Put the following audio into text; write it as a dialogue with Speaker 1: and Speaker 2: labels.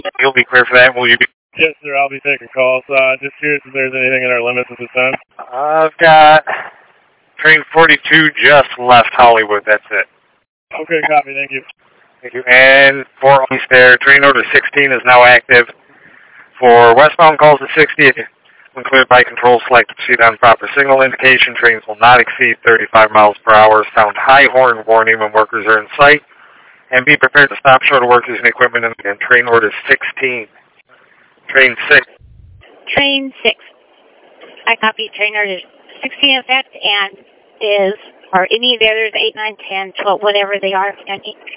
Speaker 1: You'll be clear for that. Will you be?
Speaker 2: Yes, sir. I'll be taking calls. Just curious if there's anything in our limits at this time.
Speaker 1: I've got train 42 just left Hollywood. That's it.
Speaker 2: Okay, copy. Thank you.
Speaker 1: Thank you. And for East there, train order 16 is now active. For westbound calls to 60, when cleared by control, select to proceed on proper signal indication. Trains will not exceed 35 miles per hour. Sound high horn warning when workers are in sight. And be prepared to stop short of workers and equipment. And train order 16. Train 6.
Speaker 3: Train 6. I copy train order 16 effect and are any of the others 8, 9, 10, 12, whatever they are,